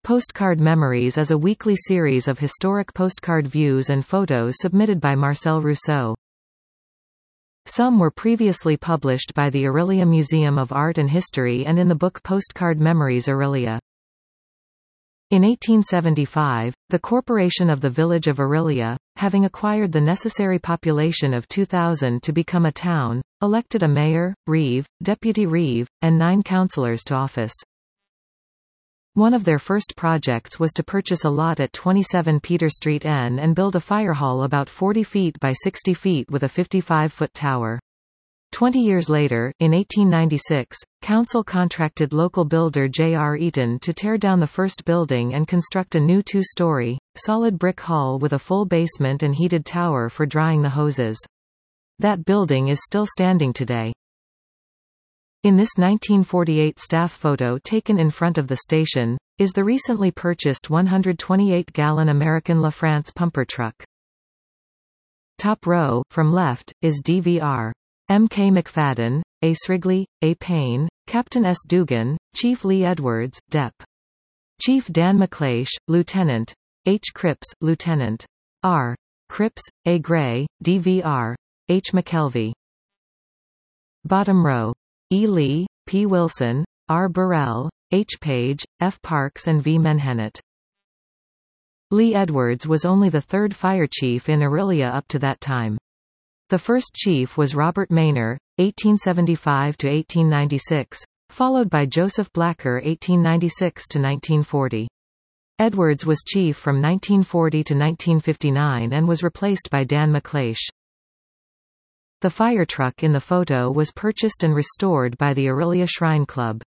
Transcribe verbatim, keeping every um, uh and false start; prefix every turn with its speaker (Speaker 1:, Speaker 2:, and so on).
Speaker 1: Postcard Memories is a weekly series of historic postcard views and photos submitted by Marcel Rousseau. Some were previously published by the Orillia Museum of Art and History and in the book Postcard Memories Orillia. In eighteen seventy-five, the Corporation of the Village of Orillia, having acquired the necessary population of two thousand to become a town, elected a mayor, reeve, deputy reeve, and nine councillors to office. One of their first projects was to purchase a lot at twenty-seven Peter Street N and build a fire hall about forty feet by sixty feet with a fifty-five foot tower. Twenty years later, in eighteen ninety-six, council contracted local builder J R Eaton to tear down the first building and construct a new two-story, solid brick hall with a full basement and heated tower for drying the hoses. That building is still standing today. In this nineteen forty-eight staff photo taken in front of the station, is the recently purchased one hundred twenty-eight gallon American LaFrance pumper truck. Top row, from left, is D V R. M K McFadden, A. Srigley, A. Payne, Captain S. Dugan, Chief Lee Edwards, Dep. Chief Dan McLeish, Lieutenant. H. Cripps, Lieutenant. R. Cripps, A. Gray, D V R. H. McKelvey. Bottom row. E. Lee, P. Wilson, R. Burrell, H. Page, F. Parks and V. Menhennet. Lee Edwards was only the third fire chief in Orillia up to that time. The first chief was Robert Maynor, eighteen seventy-five to eighteen ninety-six, followed by Joseph Blacker eighteen ninety-six to nineteen forty. Edwards was chief from nineteen forty to nineteen fifty-nine and was replaced by Dan McLeish. The fire truck in the photo was purchased and restored by the Orillia Shrine Club.